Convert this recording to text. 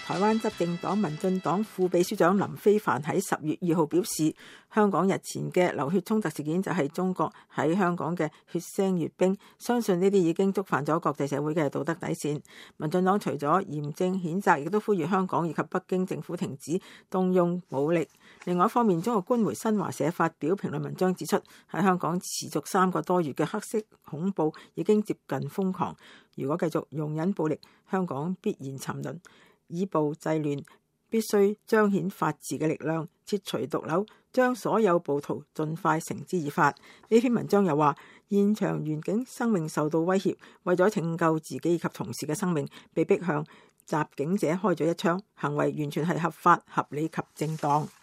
台灣執政黨民進黨副秘書長林飛帆喺10月2號表示，香港日前嘅流血衝突事件就係中國喺香港嘅血腥閱兵，相信呢啲已經觸犯咗國際社會嘅道德底線。民進黨除咗嚴正譴責，亦都呼籲香港以及北京政府停止動用武力。另外一方面，中國官媒新華社發表評論文章指出，喺香港持續3個多月嘅黑色恐怖已經接近瘋狂，如果繼續容忍暴力，香港必然沉淪。以暴制亂，必須彰顯法治嘅力量，切除毒瘤，將所有暴徒盡快繩之以法。呢篇文章又話，現場員警生命受到威脅，為咗拯救自己以及同事嘅生命，被逼向襲警者開咗一槍，行為完全係合法、合理及正當。